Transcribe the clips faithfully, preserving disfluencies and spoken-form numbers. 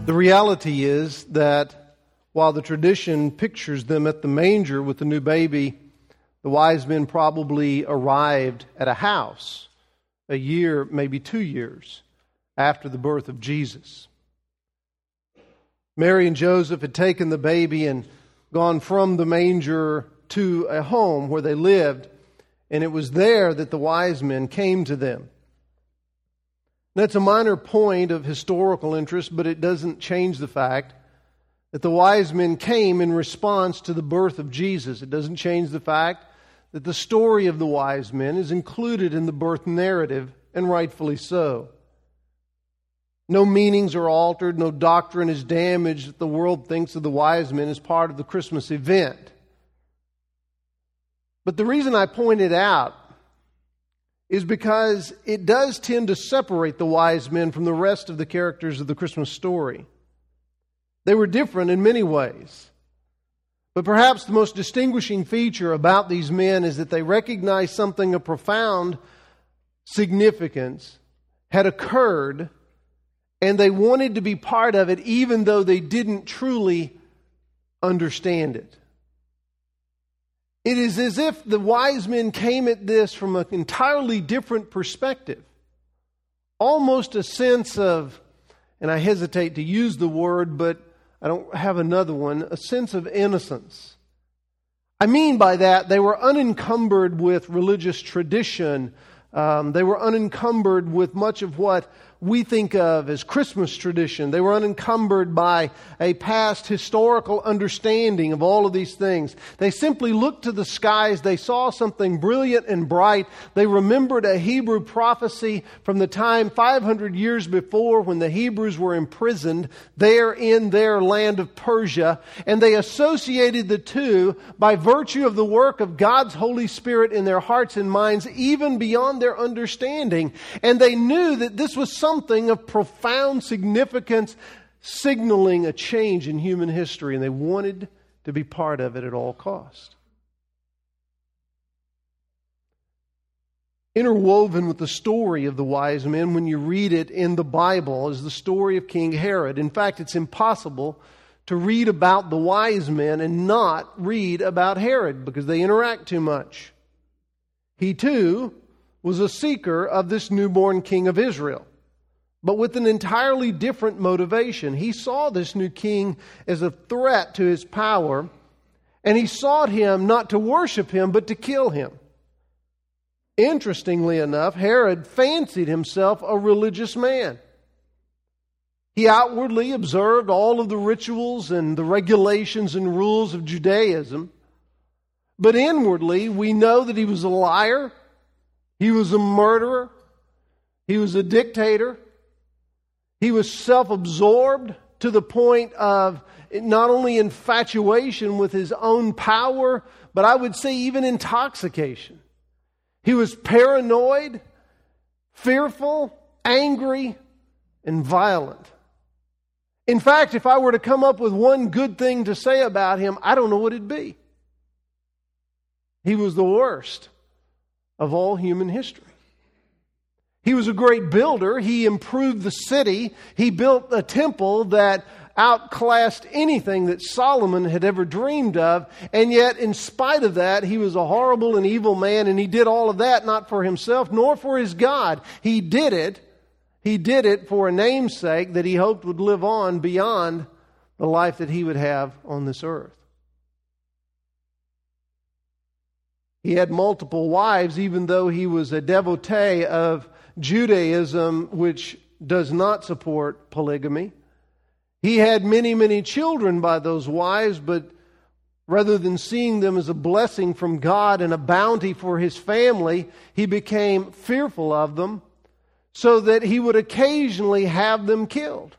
The reality is that while the tradition pictures them at the manger with the new baby, the wise men probably arrived at a house a year, maybe two years after the birth of Jesus. Mary and Joseph had taken the baby and gone from the manger to a home where they lived, and it was there that the wise men came to them. That's a minor point of historical interest, but it doesn't change the fact that the wise men came in response to the birth of Jesus. It doesn't change the fact that the story of the wise men is included in the birth narrative, and rightfully so. No meanings are altered, no doctrine is damaged that the world thinks of the wise men as part of the Christmas event. But the reason I point it out is because it does tend to separate the wise men from the rest of the characters of the Christmas story. They were different in many ways. But perhaps the most distinguishing feature about these men is that they recognized something of profound significance had occurred, and they wanted to be part of it even though they didn't truly understand it. It is as if the wise men came at this from an entirely different perspective. Almost a sense of, and I hesitate to use the word, but I don't have another one, a sense of innocence. I mean by that, they were unencumbered with religious tradition. Um, they were unencumbered with much of what we think of as Christmas tradition. They were unencumbered by a past historical understanding of all of these things. They simply looked to the skies. They saw something brilliant and bright. They remembered a Hebrew prophecy from the time five hundred years before when the Hebrews were imprisoned there in their land of Persia. And they associated the two by virtue of the work of God's Holy Spirit in their hearts and minds, even beyond their understanding. And they knew that this was something Something of profound significance, signaling a change in human history, and they wanted to be part of it at all cost. Interwoven with the story of the wise men, when you read it in the Bible, is the story of King Herod. In fact, it's impossible to read about the wise men and not read about Herod, because they interact too much. He too was a seeker of this newborn king of Israel, but with an entirely different motivation. He saw this new king as a threat to his power, and he sought him not to worship him, but to kill him. Interestingly enough, Herod fancied himself a religious man. He outwardly observed all of the rituals and the regulations and rules of Judaism, but inwardly we know that he was a liar, he was a murderer, he was a dictator. He was self-absorbed to the point of not only infatuation with his own power, but I would say even intoxication. He was paranoid, fearful, angry, and violent. In fact, if I were to come up with one good thing to say about him, I don't know what it'd be. He was the worst of all human history. He was a great builder. He improved the city. He built a temple that outclassed anything that Solomon had ever dreamed of. And yet, in spite of that, he was a horrible and evil man, and he did all of that not for himself nor for his God. He did it. He did it for a namesake that he hoped would live on beyond the life that he would have on this earth. He had multiple wives, even though he was a devotee of Judaism, which does not support polygamy. He had many, many children by those wives, but rather than seeing them as a blessing from God and a bounty for his family, he became fearful of them, so that he would occasionally have them killed.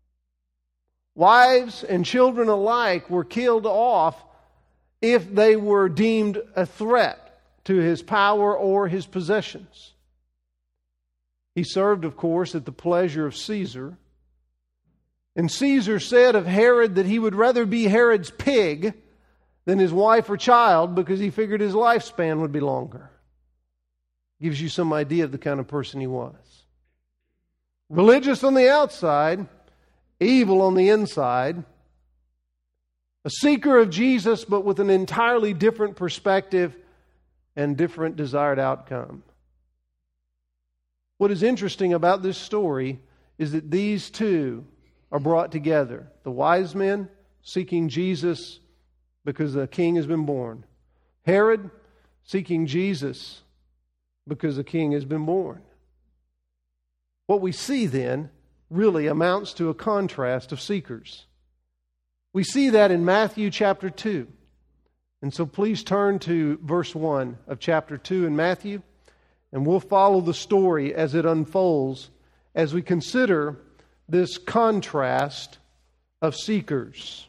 Wives and children alike were killed off if they were deemed a threat to his power or his possessions. He served, of course, at the pleasure of Caesar. And Caesar said of Herod that he would rather be Herod's pig than his wife or child, because he figured his lifespan would be longer. Gives you some idea of the kind of person he was. Religious on the outside, evil on the inside, a seeker of Jesus, but with an entirely different perspective and different desired outcome. What is interesting about this story is that these two are brought together. The wise men seeking Jesus because a king has been born. Herod seeking Jesus because a king has been born. What we see then really amounts to a contrast of seekers. We see that in Matthew chapter two. And so please turn to verse one of chapter two in Matthew, and we'll follow the story as it unfolds as we consider this contrast of seekers.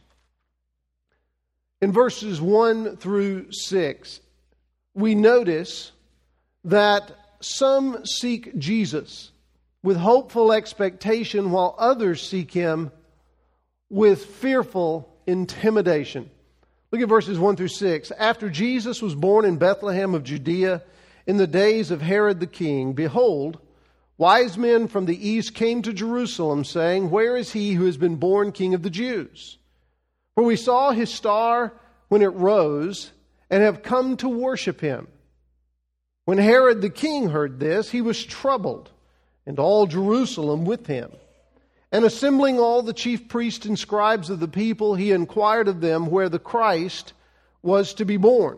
In verses one through six, we notice that some seek Jesus with hopeful expectation, while others seek Him with fearful intimidation. Look at verses one through six. After Jesus was born in Bethlehem of Judea in the days of Herod the king, behold, wise men from the east came to Jerusalem, saying, "Where is he who has been born King of the Jews? For we saw his star when it rose, and have come to worship him." When Herod the king heard this, he was troubled, and all Jerusalem with him. And assembling all the chief priests and scribes of the people, he inquired of them where the Christ was to be born.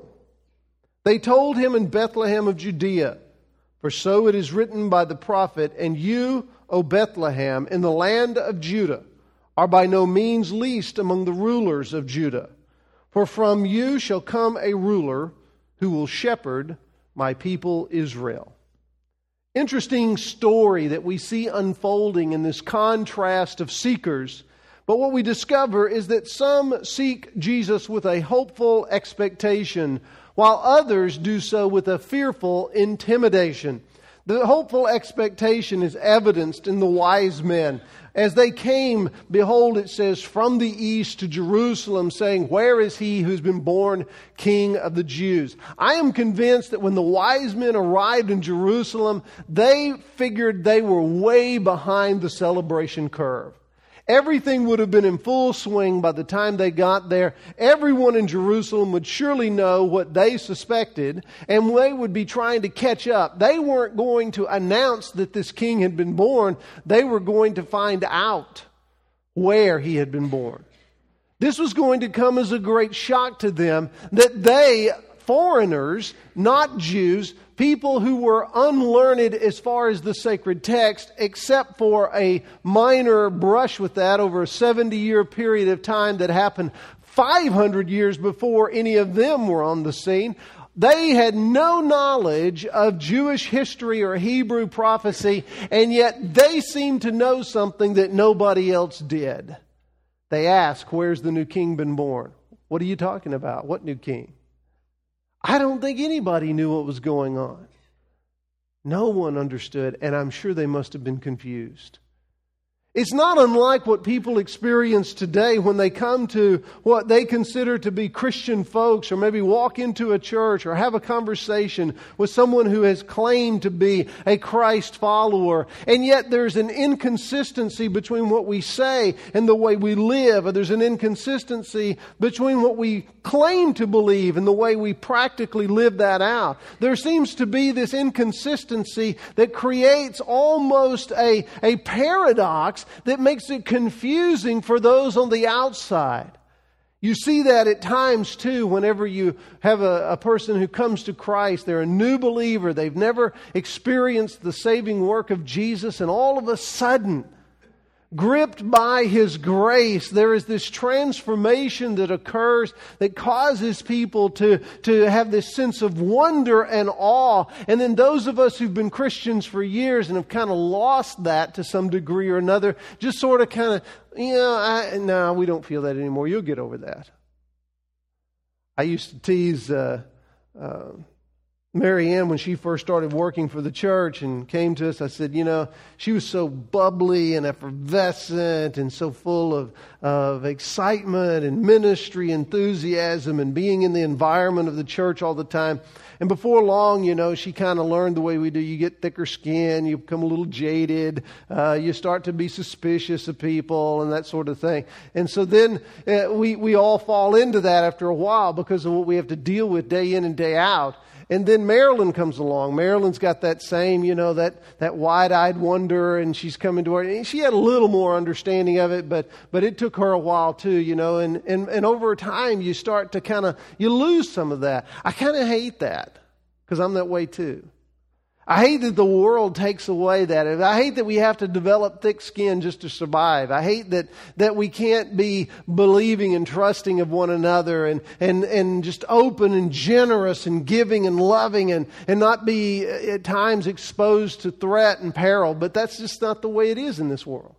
They told him, "In Bethlehem of Judea, for so it is written by the prophet, and you, O Bethlehem, in the land of Judah, are by no means least among the rulers of Judah. For from you shall come a ruler who will shepherd my people Israel." Interesting story that we see unfolding in this contrast of seekers. But what we discover is that some seek Jesus with a hopeful expectation, while others do so with a fearful intimidation. The hopeful expectation is evidenced in the wise men. As they came, behold, it says, from the east to Jerusalem, saying, "Where is he who's been born King of the Jews?" I am convinced that when the wise men arrived in Jerusalem, they figured they were way behind the celebration curve. Everything would have been in full swing by the time they got there. Everyone in Jerusalem would surely know what they suspected, and they would be trying to catch up. They weren't going to announce that this king had been born. They were going to find out where he had been born. This was going to come as a great shock to them that they, foreigners, not Jews, people who were unlearned as far as the sacred text, except for a minor brush with that over a seventy-year period of time that happened five hundred years before any of them were on the scene. They had no knowledge of Jewish history or Hebrew prophecy, and yet they seemed to know something that nobody else did. They asked, "Where's the new king been born?" What are you talking about? What new king? I don't think anybody knew what was going on. No one understood, and I'm sure they must have been confused. It's not unlike what people experience today when they come to what they consider to be Christian folks, or maybe walk into a church or have a conversation with someone who has claimed to be a Christ follower. And yet there's an inconsistency between what we say and the way we live. Or there's an inconsistency between what we claim to believe and the way we practically live that out. There seems to be this inconsistency that creates almost a, a paradox that makes it confusing for those on the outside. You see that at times too whenever you have a, a person who comes to Christ. They're a new believer. They've never experienced the saving work of Jesus, and all of a sudden, gripped by His grace, there is this transformation that occurs that causes people to, to have this sense of wonder and awe. And then those of us who've been Christians for years and have kind of lost that to some degree or another, just sort of kind of, you know, I, no, we don't feel that anymore. You'll get over that. I used to tease uh, uh, Mary Ann, when she first started working for the church and came to us, I said, you know, she was so bubbly and effervescent and so full of, of excitement and ministry enthusiasm and being in the environment of the church all the time. And before long, you know, she kind of learned the way we do. You get thicker skin, you become a little jaded, uh, you start to be suspicious of people and that sort of thing. And so then uh, we, we all fall into that after a while because of what we have to deal with day in and day out. And then Marilyn comes along. Marilyn's got that same, you know, that, that wide-eyed wonder, and she's coming to her. And she had a little more understanding of it, but but it took her a while too, you know. And, and, and over time, you start to kind of, you lose some of that. I kind of hate that because I'm that way too. I hate that the world takes away that. I hate that we have to develop thick skin just to survive. I hate that, that we can't be believing and trusting of one another and, and, and just open and generous and giving and loving and, and not be at times exposed to threat and peril. But that's just not the way it is in this world.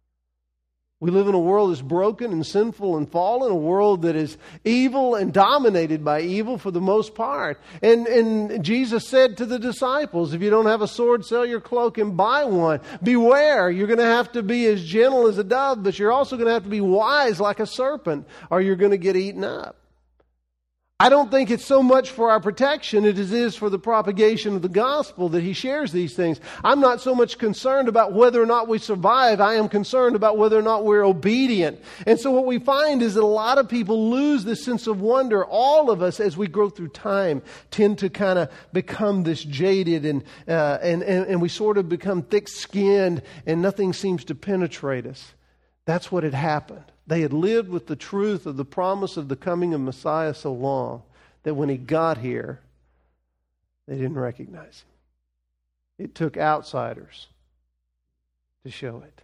We live in a world that's broken and sinful and fallen, a world that is evil and dominated by evil for the most part. And, and Jesus said to the disciples, if you don't have a sword, sell your cloak and buy one. Beware, you're going to have to be as gentle as a dove, but you're also going to have to be wise like a serpent, or you're going to get eaten up. I don't think it's so much for our protection as it is for the propagation of the gospel that he shares these things. I'm not so much concerned about whether or not we survive. I am concerned about whether or not we're obedient. And so what we find is that a lot of people lose this sense of wonder. All of us, as we grow through time, tend to kind of become this jaded and, uh, and, and, and we sort of become thick-skinned and nothing seems to penetrate us. That's what had happened. They had lived with the truth of the promise of the coming of Messiah so long that when he got here, they didn't recognize him. It took outsiders to show it.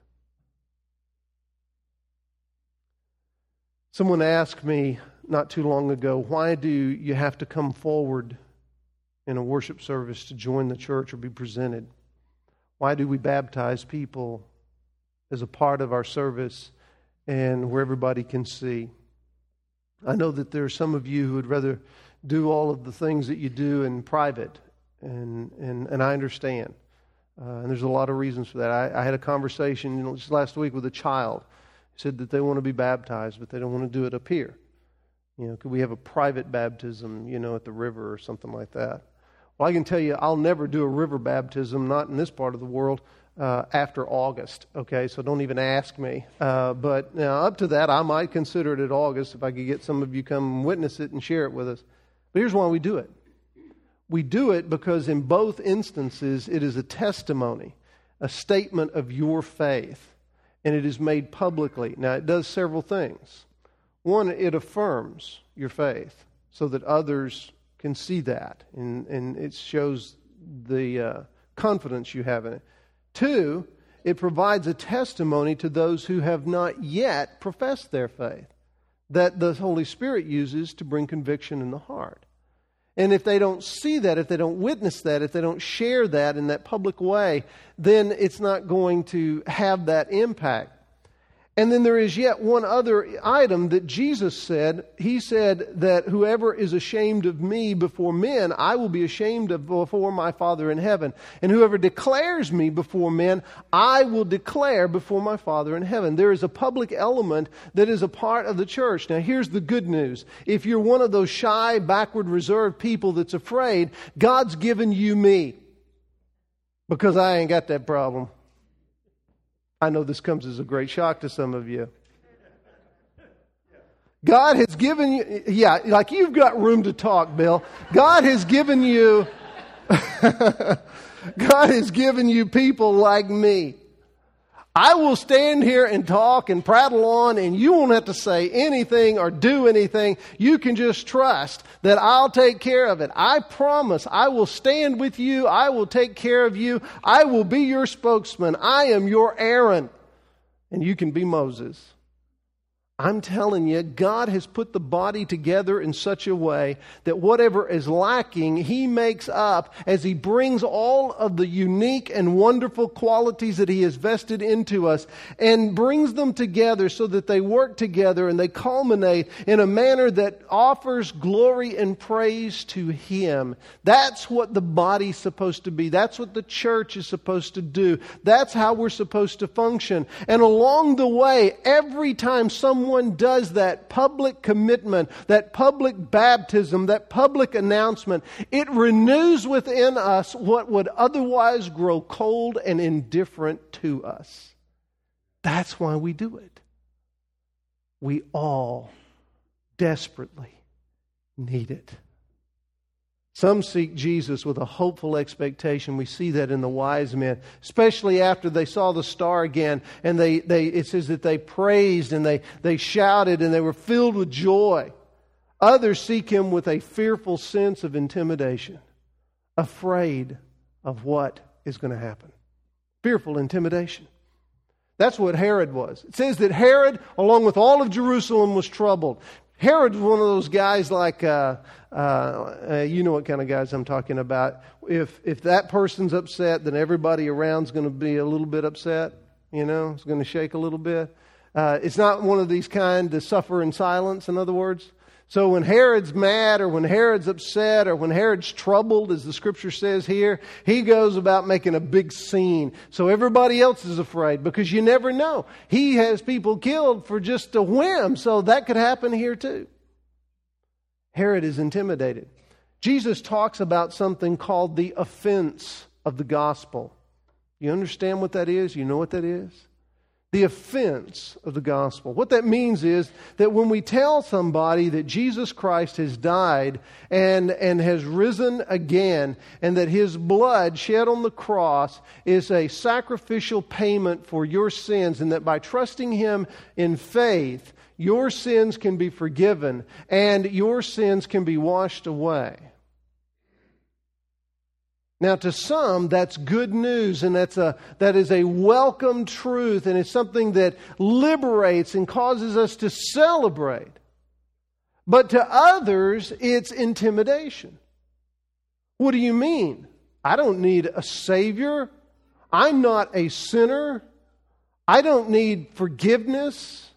Someone asked me not too long ago, why do you have to come forward in a worship service to join the church or be presented? Why do we baptize people as a part of our service and where everybody can see? I know that there are some of you who would rather do all of the things that you do in private, and and, and I understand. Uh, and there's a lot of reasons for that. I, I had a conversation you know, just last week with a child who said that they want to be baptized, but they don't want to do it up here. You know, could we have a private baptism, you know, at the river or something like that? Well, I can tell you, I'll never do a river baptism, not in this part of the world, Uh, after August, okay? So don't even ask me. Uh, but now up to that, I might consider it at August if I could get some of you come witness it and share it with us. But here's why we do it. We do it because in both instances, it is a testimony, a statement of your faith, and it is made publicly. Now, it does several things. One, it affirms your faith so that others can see that, and, and it shows the uh, confidence you have in it. Two, it provides a testimony to those who have not yet professed their faith that the Holy Spirit uses to bring conviction in the heart. And if they don't see that, if they don't witness that, if they don't share that in that public way, then it's not going to have that impact. And then there is yet one other item that Jesus said. He said that whoever is ashamed of me before men, I will be ashamed of before my Father in heaven. And whoever declares me before men, I will declare before my Father in heaven. There is a public element that is a part of the church. Now here's the good news. If you're one of those shy, backward, reserved people that's afraid, God's given you me. Because I ain't got that problem. I know this comes as a great shock to some of you. God has given you, yeah, like you've got room to talk, Bill. God has given you, God has given you people like me. I will stand here and talk and prattle on, and you won't have to say anything or do anything. You can just trust that I'll take care of it. I promise I will stand with you. I will take care of you. I will be your spokesman. I am your Aaron, and you can be Moses. I'm telling you, God has put the body together in such a way that whatever is lacking, He makes up as He brings all of the unique and wonderful qualities that He has vested into us and brings them together so that they work together and they culminate in a manner that offers glory and praise to Him. That's what the body's supposed to be. That's what the church is supposed to do. That's how we're supposed to function. And along the way, every time someone Someone does that public commitment, that public baptism, that public announcement, it renews within us what would otherwise grow cold and indifferent to us. That's why we do it. We all desperately need it. Some seek Jesus with a hopeful expectation. We see that in the wise men, especially after they saw the star again. And they, they it says that they praised and they, they shouted and they were filled with joy. Others seek Him with a fearful sense of intimidation, afraid of what is going to happen. Fearful intimidation. That's what Herod was. It says that Herod, along with all of Jerusalem, was troubled. Herod was one of those guys like, uh, uh, uh, you know what kind of guys I'm talking about. If if that person's upset, then everybody around's going to be a little bit upset. You know, it's going to shake a little bit. Uh, it's not one of these kind to suffer in silence, in other words. So when Herod's mad or when Herod's upset or when Herod's troubled, as the Scripture says here, he goes about making a big scene. So everybody else is afraid because you never know. He has people killed for just a whim, so that could happen here too. Herod is intimidated. Jesus talks about something called the offense of the gospel. You understand what that is? You know what that is? The offense of the gospel. What that means is that when we tell somebody that Jesus Christ has died and, and has risen again, and that His blood shed on the cross is a sacrificial payment for your sins, and that by trusting Him in faith, your sins can be forgiven and your sins can be washed away. Now, to some, that's good news, and that's a that is a welcome truth, and it's something that liberates and causes us to celebrate. But to others, it's intimidation. What do you mean? I don't need a Savior. I'm not a sinner. I don't need forgiveness.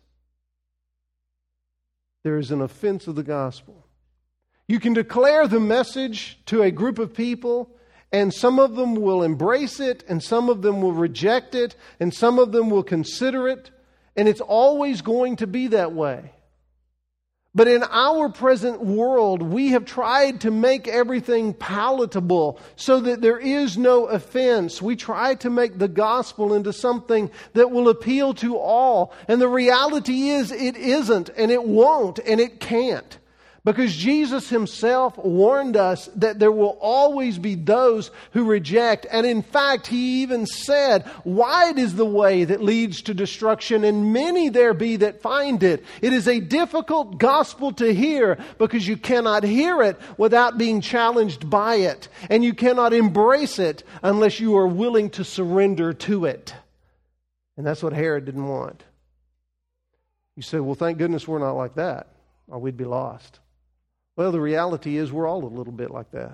There is an offense of the gospel. You can declare the message to a group of people, and some of them will embrace it, and some of them will reject it, and some of them will consider it. And it's always going to be that way. But in our present world, we have tried to make everything palatable so that there is no offense. We try to make the gospel into something that will appeal to all. And the reality is it isn't, and it won't, and it can't. Because Jesus Himself warned us that there will always be those who reject. And in fact, He even said, wide is the way that leads to destruction, and many there be that find it. It is a difficult gospel to hear because you cannot hear it without being challenged by it. And you cannot embrace it unless you are willing to surrender to it. And that's what Herod didn't want. You say, well, thank goodness we're not like that, or we'd be lost. Well, the reality is we're all a little bit like that. Have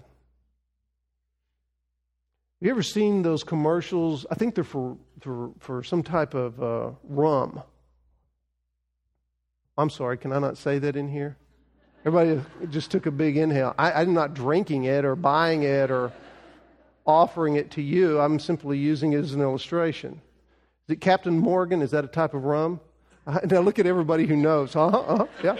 you ever seen those commercials? I think they're for for, for some type of uh, rum. I'm sorry, can I not say that in here? Everybody just took a big inhale. I, I'm not drinking it or buying it or offering it to you. I'm simply using it as an illustration. Is it Captain Morgan? Is that a type of rum? Now look at everybody who knows. Uh-huh, uh-huh, yeah.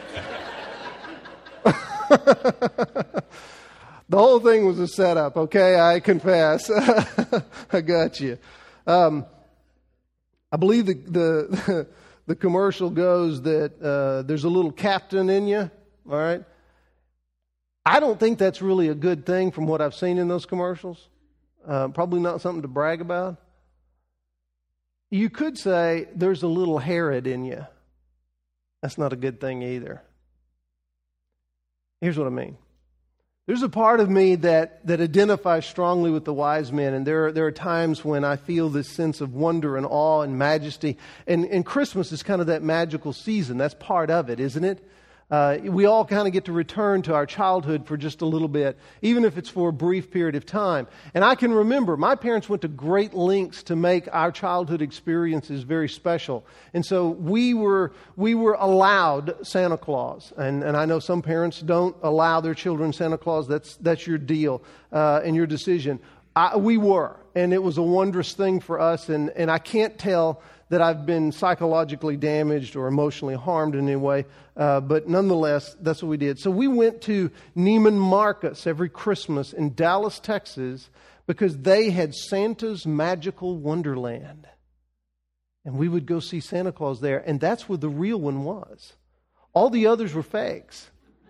The whole thing was a setup, okay? I confess. I got you. Um, I believe the, the the commercial goes that uh, there's a little captain in you, all right? I don't think that's really a good thing from what I've seen in those commercials. Uh, probably not something to brag about. You could say there's a little Herod in you. That's not a good thing either. Here's what I mean. There's a part of me that, that identifies strongly with the wise men, and there are, there are times when I feel this sense of wonder and awe and majesty. And, and Christmas is kind of that magical season. That's part of it, isn't it? Uh, we all kind of get to return to our childhood for just a little bit, even if it's for a brief period of time. And I can remember my parents went to great lengths to make our childhood experiences very special. And so we were we were allowed Santa Claus. And, and I know some parents don't allow their children Santa Claus. That's that's your deal uh, and your decision. I, we were. And it was a wondrous thing for us. And, and I can't tell that I've been psychologically damaged or emotionally harmed in any way. Uh, but nonetheless, that's what we did. So we went to Neiman Marcus every Christmas in Dallas, Texas, because they had Santa's Magical Wonderland. And we would go see Santa Claus there, and that's where the real one was. All the others were fakes.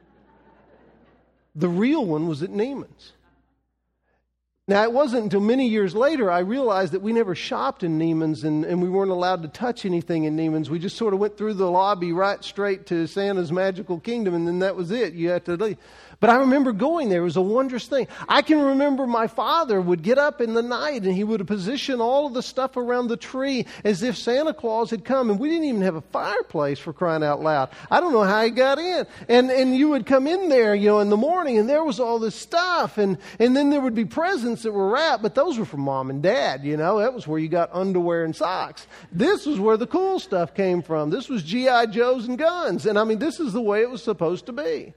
The real one was at Neiman's. Now, it wasn't until many years later I realized that we never shopped in Neiman's and, and we weren't allowed to touch anything in Neiman's. We just sort of went through the lobby right straight to Santa's Magical Kingdom, and then that was it. You had to leave. But I remember going there. It was a wondrous thing. I can remember my father would get up in the night and he would position all of the stuff around the tree as if Santa Claus had come. And we didn't even have a fireplace, for crying out loud. I don't know how he got in. And and you would come in there, you know, in the morning, and there was all this stuff. And, and then there would be presents that were wrapped, but those were from mom and dad, you know. That was where you got underwear and socks. This was where the cool stuff came from. This was G I Joes and guns. And I mean, this is the way it was supposed to be.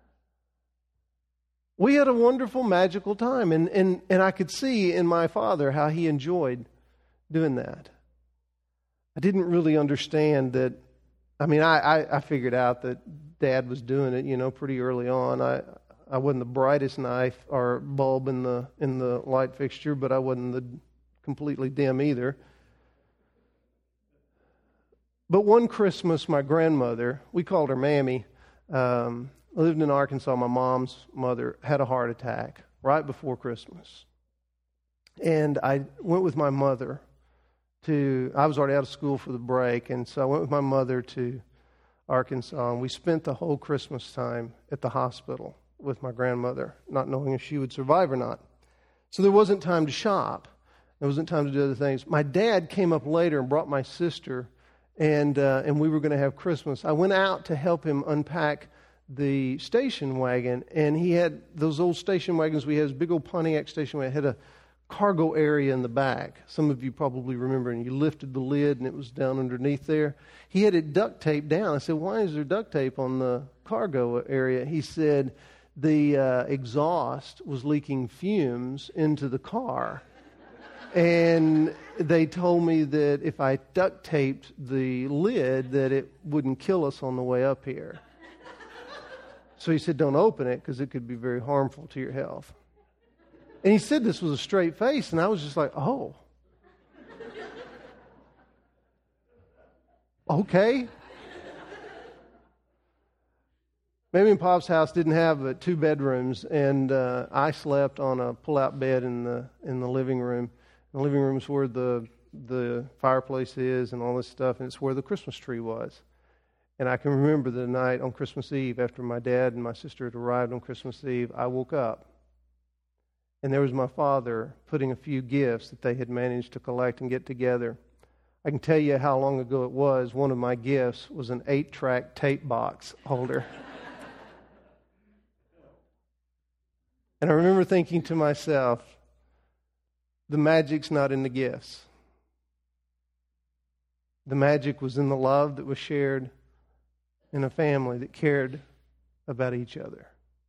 We had a wonderful, magical time, and, and, and I could see in my father how he enjoyed doing that. I didn't really understand that. I mean, I, I, I figured out that Dad was doing it, you know, pretty early on. I I wasn't the brightest knife or bulb in the in the light fixture, but I wasn't the completely dim either. But one Christmas, my grandmother, we called her Mammy, um, lived in Arkansas. My mom's mother had a heart attack right before Christmas. And I went with my mother to, I was already out of school for the break, and so I went with my mother to Arkansas, and we spent the whole Christmas time at the hospital with my grandmother, not knowing if she would survive or not. So there wasn't time to shop. There wasn't time to do other things. My dad came up later and brought my sister, and uh, and we were going to have Christmas. I went out to help him unpack the station wagon, and he had those old station wagons. We had this big old Pontiac station wagon. It had a cargo area in the back. Some of you probably remember, and you lifted the lid, and it was down underneath there. He had it duct taped down. I said, "Why is there duct tape on the cargo area?" He said, the uh, exhaust was leaking fumes into the car. And they told me that if I duct taped the lid, that it wouldn't kill us on the way up here. So he said, don't open it because it could be very harmful to your health. And he said this with a straight face, and I was just like, oh. Okay. Mammy and Pop's house didn't have uh, two bedrooms, and uh, I slept on a pull-out bed in the in the living room. The living room is where the the fireplace is and all this stuff, and it's where the Christmas tree was. And I can remember the night on Christmas Eve, after my dad and my sister had arrived on Christmas Eve, I woke up, and there was my father putting a few gifts that they had managed to collect and get together. I can tell you how long ago it was. One of my gifts was an eight-track tape box holder. And I remember thinking to myself, the magic's not in the gifts. The magic was in the love that was shared in a family that cared about each other.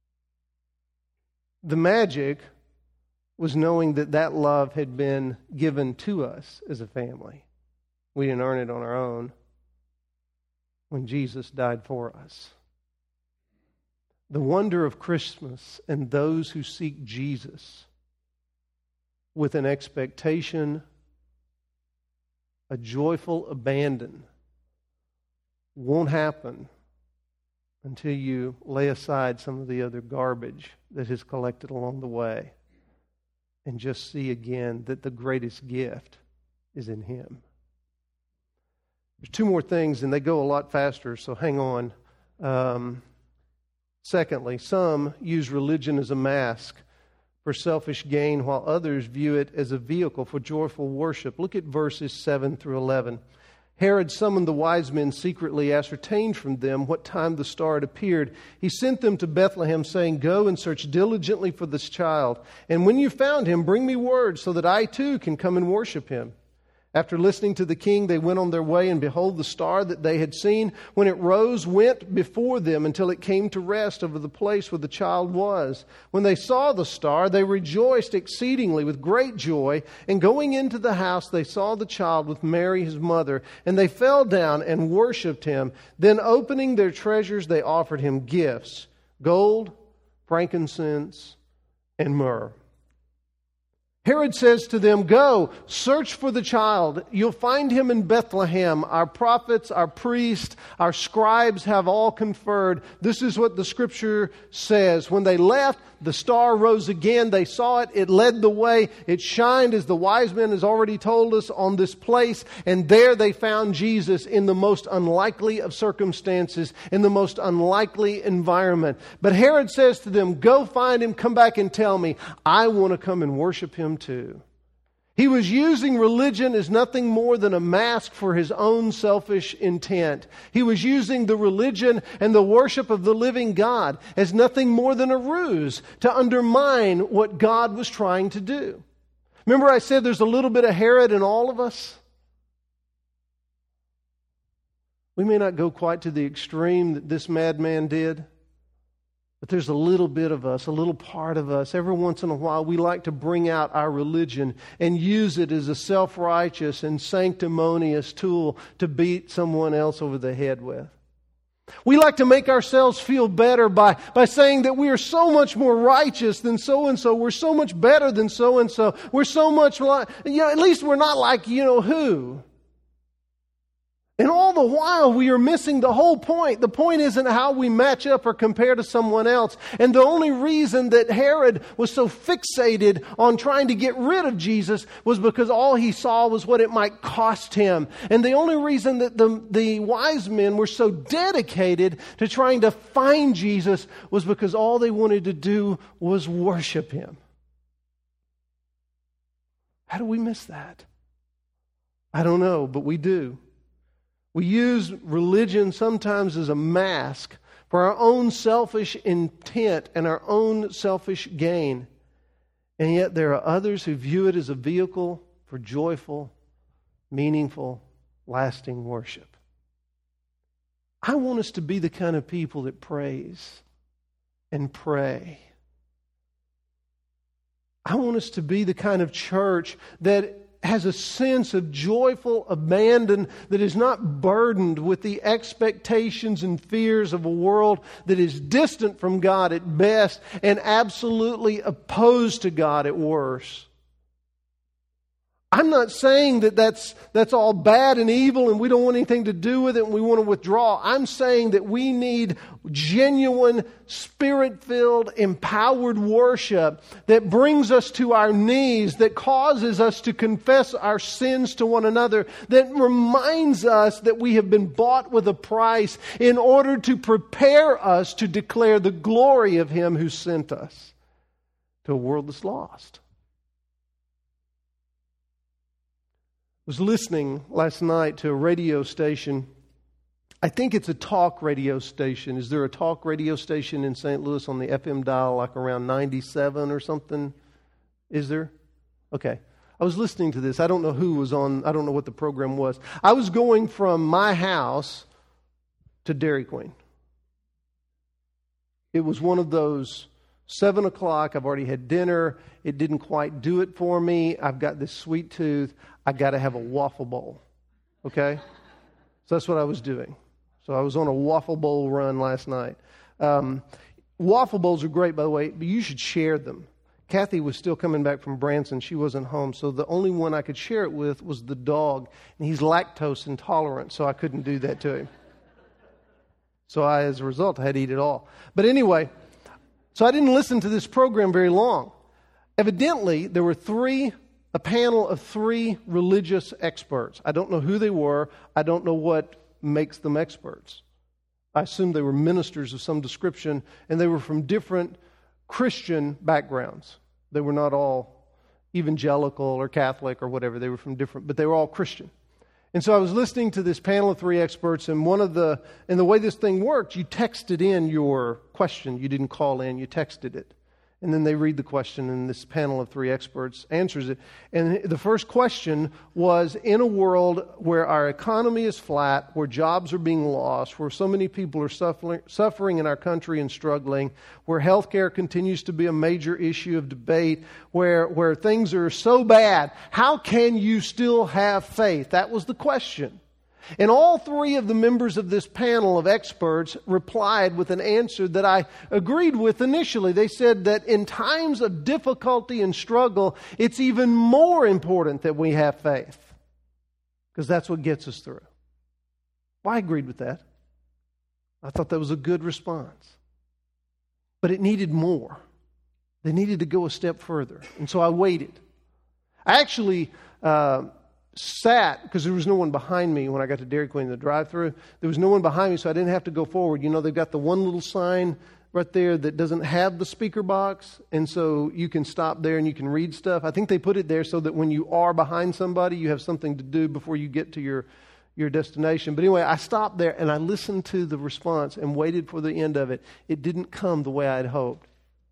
The magic was knowing that that love had been given to us as a family. We didn't earn it on our own when Jesus died for us. The wonder of Christmas and those who seek Jesus with an expectation, a joyful abandon, won't happen until you lay aside some of the other garbage that is collected along the way and just see again that the greatest gift is in Him. There's two more things, and they go a lot faster, so hang on. Um, Secondly, some use religion as a mask for selfish gain, while others view it as a vehicle for joyful worship. Look at verses seven through eleven. Herod summoned the wise men secretly, ascertained from them what time the star had appeared. He sent them to Bethlehem, saying, "Go and search diligently for this child, and when you found him, bring me word so that I too can come and worship him." After listening to the king, they went on their way, and behold, the star that they had seen when it rose went before them until it came to rest over the place where the child was. When they saw the star, they rejoiced exceedingly with great joy. And going into the house, they saw the child with Mary his mother, and they fell down and worshipped him. Then opening their treasures, they offered him gifts: gold, frankincense, and myrrh. Herod says to them, "Go, search for the child. You'll find him in Bethlehem. Our prophets, our priests, our scribes have all conferred. This is what the Scripture says." When they left, the star rose again. They saw it. It led the way. It shined, as the wise men has already told us, on this place. And there they found Jesus in the most unlikely of circumstances, in the most unlikely environment. But Herod says to them, "Go find him. Come back and tell me. I want to come and worship him too." He was using religion as nothing more than a mask for his own selfish intent. He was using the religion and the worship of the living God as nothing more than a ruse to undermine what God was trying to do. Remember I said there's a little bit of Herod in all of us? We may not go quite to the extreme that this madman did, but there's a little bit of us, a little part of us. Every once in a while, we like to bring out our religion and use it as a self-righteous and sanctimonious tool to beat someone else over the head with. We like to make ourselves feel better by, by saying that we are so much more righteous than so-and-so. We're so much better than so-and-so. We're so much like, you know, at least we're not like you know who. And all the while, we are missing the whole point. The point isn't how we match up or compare to someone else. And the only reason that Herod was so fixated on trying to get rid of Jesus was because all he saw was what it might cost him. And the only reason that the, the wise men were so dedicated to trying to find Jesus was because all they wanted to do was worship him. How do we miss that? I don't know, but we do. We use religion sometimes as a mask for our own selfish intent and our own selfish gain. And yet there are others who view it as a vehicle for joyful, meaningful, lasting worship. I want us to be the kind of people that praise and pray. I want us to be the kind of church that has a sense of joyful abandon, that is not burdened with the expectations and fears of a world that is distant from God at best and absolutely opposed to God at worst. I'm not saying that that's, that's all bad and evil and we don't want anything to do with it and we want to withdraw. I'm saying that we need genuine, Spirit-filled, empowered worship that brings us to our knees, that causes us to confess our sins to one another, that reminds us that we have been bought with a price in order to prepare us to declare the glory of Him who sent us to a world that's lost. I was listening last night to a radio station. I think it's a talk radio station. Is there a talk radio station in Saint Louis on the F M dial like around ninety-seven or something? Is there? Okay. I was listening to this. I don't know who was on. I don't know what the program was. I was going from my house to Dairy Queen. It was one of those seven o'clock. I've already had dinner. It didn't quite do it for me. I've got this sweet tooth. I got to have a waffle bowl. Okay? So that's what I was doing. So I was on a waffle bowl run last night. Um, waffle bowls are great, by the way, but you should share them. Kathy was still coming back from Branson. She wasn't home. So the only one I could share it with was the dog. And he's lactose intolerant, so I couldn't do that to him. So I, as a result, I had to eat it all. But anyway, so I didn't listen to this program very long. Evidently, there were three... A panel of three religious experts. I don't know who they were. I don't know what makes them experts. I assumed they were ministers of some description, and they were from different Christian backgrounds. They were not all evangelical or Catholic or whatever. They were from different, but they were all Christian. And so I was listening to this panel of three experts, and one of the, and the way this thing worked, you texted in your question. You didn't call in, you texted it. And then they read the question, and this panel of three experts answers it. And the first question was, in a world where our economy is flat, where jobs are being lost, where so many people are suffering, suffering in our country and struggling, where healthcare continues to be a major issue of debate, where, where things are so bad, how can you still have faith? That was the question. And all three of the members of this panel of experts replied with an answer that I agreed with initially. They said that in times of difficulty and struggle, it's even more important that we have faith, because that's what gets us through. Well, I agreed with that. I thought that was a good response. But it needed more. They needed to go a step further. And so I waited. I actually... Uh, sat, because there was no one behind me when I got to Dairy Queen in the drive-thru. There was no one behind me, so I didn't have to go forward. You know, they've got the one little sign right there that doesn't have the speaker box, and so you can stop there and you can read stuff. I think they put it there so that when you are behind somebody, you have something to do before you get to your, your destination. But anyway, I stopped there and I listened to the response and waited for the end of it. It didn't come the way I had hoped.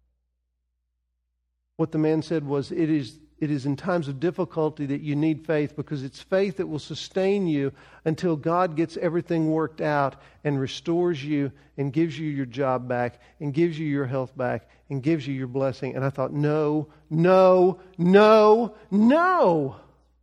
What the man said was, it is It is in times of difficulty that you need faith, because it's faith that will sustain you until God gets everything worked out and restores you and gives you your job back and gives you your health back and gives you your blessing. And I thought, no, no, no, no.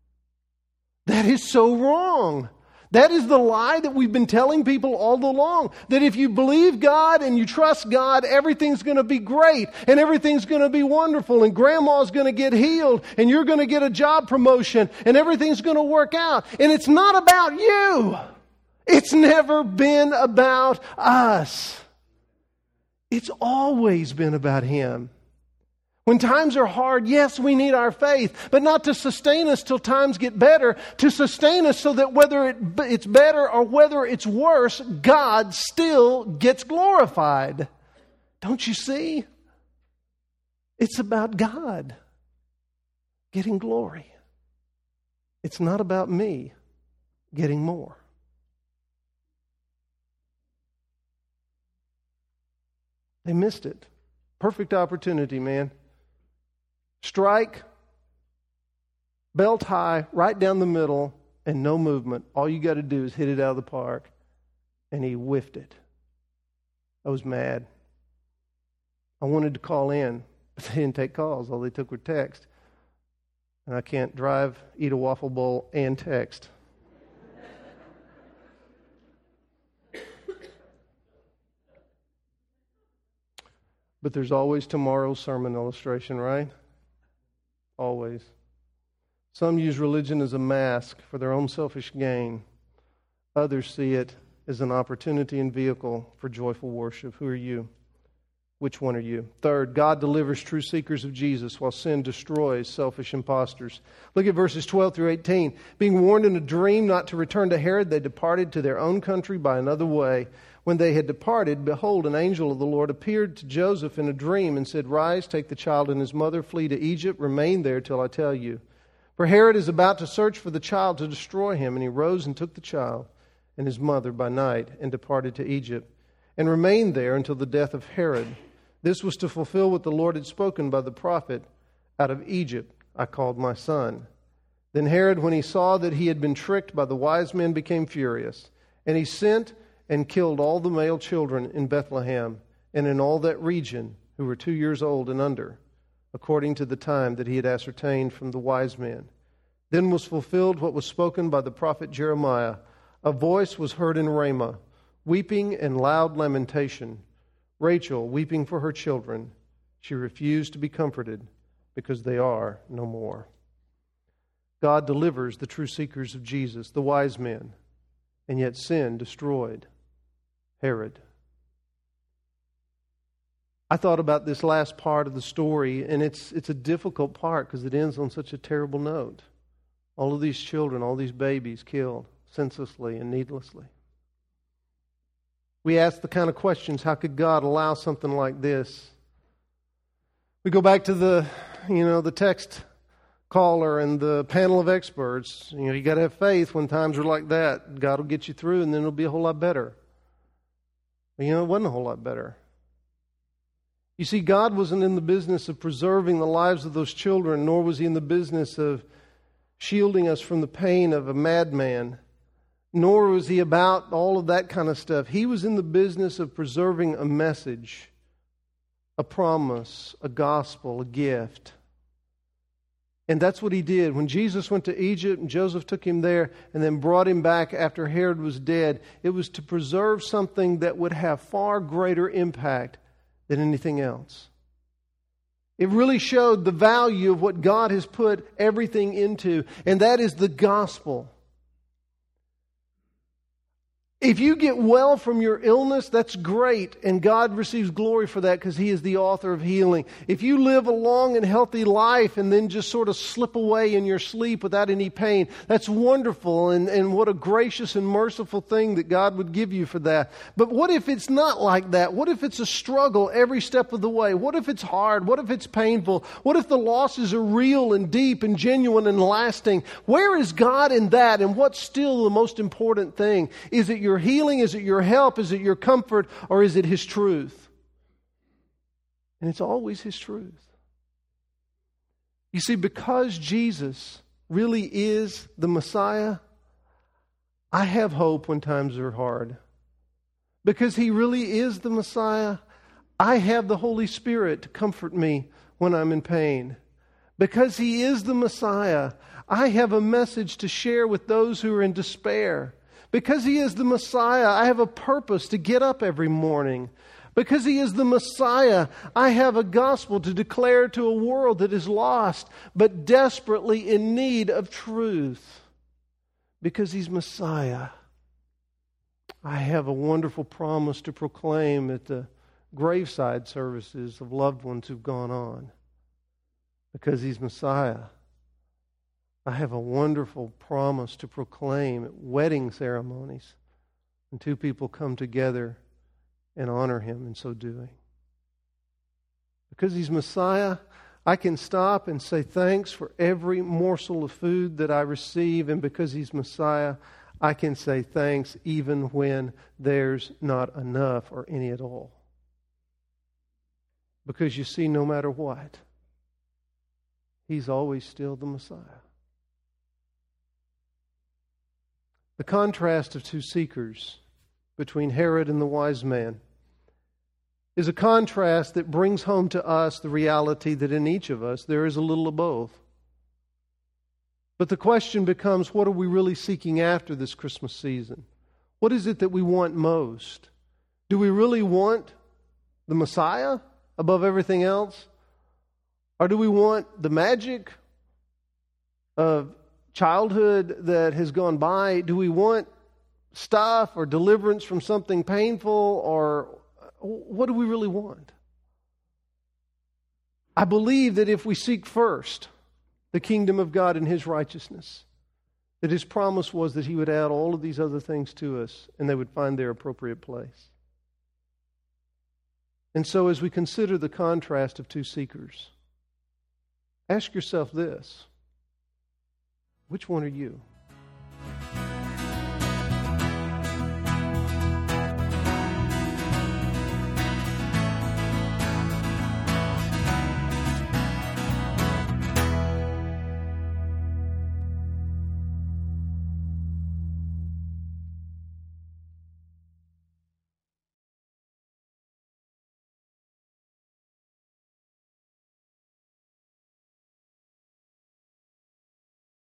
That is so wrong. That is the lie that we've been telling people all along. That if you believe God and you trust God, everything's going to be great and everything's going to be wonderful and grandma's going to get healed and you're going to get a job promotion and everything's going to work out. And it's not about you. It's never been about us. It's always been about Him. When times are hard, yes, we need our faith, but not to sustain us till times get better, to sustain us so that whether it, it's better or whether it's worse, God still gets glorified. Don't you see? It's about God getting glory. It's not about me getting more. They missed it. Perfect opportunity, man. Strike, belt high, right down the middle, and no movement. All you got to do is hit it out of the park. And he whiffed it. I was mad. I wanted to call in, but they didn't take calls. All they took were text. And I can't drive, eat a waffle bowl, and text. But there's always tomorrow's sermon illustration, right? Always. Some use religion as a mask for their own selfish gain. Others see it as an opportunity and vehicle for joyful worship. Who are you? Which one are you? Third, God delivers true seekers of Jesus while sin destroys selfish impostors. Look at verses twelve through eighteen. Being warned in a dream not to return to Herod, they departed to their own country by another way. When they had departed, behold, an angel of the Lord appeared to Joseph in a dream and said, Rise, take the child and his mother, flee to Egypt, remain there till I tell you. For Herod is about to search for the child to destroy him. And he rose and took the child and his mother by night and departed to Egypt and remained there until the death of Herod. This was to fulfill what the Lord had spoken by the prophet, Out of Egypt I called my son. Then Herod, when he saw that he had been tricked by the wise men, became furious. And he sent and killed all the male children in Bethlehem and in all that region who were two years old and under, according to the time that he had ascertained from the wise men. Then was fulfilled what was spoken by the prophet Jeremiah. A voice was heard in Ramah, weeping and loud lamentation. Rachel weeping for her children. She refused to be comforted because they are no more. God delivers the true seekers of Jesus, the wise men, and yet sin destroyed Herod. I thought about this last part of the story, and it's it's a difficult part because it ends on such a terrible note. All of these children, all these babies killed senselessly and needlessly. We ask the kind of questions, how could God allow something like this? We go back to the, you know, the text caller and the panel of experts. You know, you got to have faith when times are like that. God will get you through, and then it'll be a whole lot better. But, you know, it wasn't a whole lot better. You see, God wasn't in the business of preserving the lives of those children, nor was He in the business of shielding us from the pain of a madman, nor was He about all of that kind of stuff. He was in the business of preserving a message, a promise, a gospel, a gift. And that's what He did. When Jesus went to Egypt and Joseph took Him there and then brought Him back after Herod was dead, it was to preserve something that would have far greater impact than anything else. It really showed the value of what God has put everything into, and that is the gospel. If you get well from your illness, that's great, and God receives glory for that because He is the author of healing. If you live a long and healthy life and then just sort of slip away in your sleep without any pain, that's wonderful, and, and what a gracious and merciful thing that God would give you for that. But what if it's not like that? What if it's a struggle every step of the way? What if it's hard? What if it's painful? What if the losses are real and deep and genuine and lasting? Where is God in that? And what's still the most important thing? Is it your healing? Is it your help? Is it your comfort? Or is it His truth? And it's always His truth. You see, because Jesus really is the Messiah, I have hope when times are hard. Because He really is the Messiah, I have the Holy Spirit to comfort me when I'm in pain. Because He is the Messiah, I have a message to share with those who are in despair. Because He is the Messiah, I have a purpose to get up every morning. Because He is the Messiah, I have a gospel to declare to a world that is lost, but desperately in need of truth. Because He's Messiah, I have a wonderful promise to proclaim at the graveside services of loved ones who've gone on. Because He's Messiah, I have a wonderful promise to proclaim at wedding ceremonies when two people come together and honor Him in so doing. Because He's Messiah, I can stop and say thanks for every morsel of food that I receive. And because He's Messiah, I can say thanks even when there's not enough or any at all. Because you see, no matter what, He's always still the Messiah. The contrast of two seekers between Herod and the wise man is a contrast that brings home to us the reality that in each of us there is a little of both. But the question becomes, what are we really seeking after this Christmas season? What is it that we want most? Do we really want the Messiah above everything else? Or do we want the magic of childhood that has gone by? Do we want stuff or deliverance from something painful? Or what do we really want? I believe that if we seek first the kingdom of God and His righteousness, that His promise was that He would add all of these other things to us and they would find their appropriate place. And so as we consider the contrast of two seekers, ask yourself this: which one are you?